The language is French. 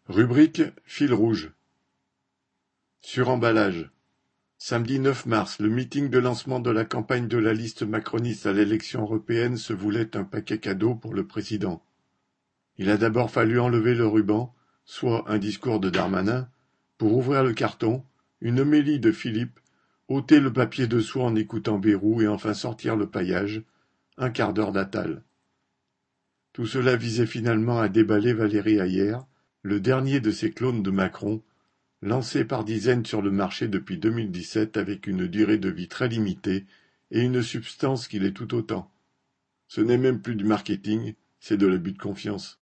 Rubrique fil rouge. Suremballage. Samedi 9 mars, le meeting de lancement de la campagne de la liste macroniste à l'élection européenne se voulait un paquet cadeau pour le président. Il a d'abord fallu enlever le ruban, soit un discours de Darmanin, pour ouvrir le carton, une homélie de Philippe, ôter le papier dessous en écoutant Bayrou et enfin sortir le paillage, un quart d'heure d'Attal. Tout cela visait finalement à déballer Valérie Hayer, le dernier de ces clones de Macron, lancés par dizaines sur le marché depuis 2017 avec une durée de vie très limitée et une substance qui l'est tout autant. Ce n'est même plus du marketing, c'est de l'abus de confiance.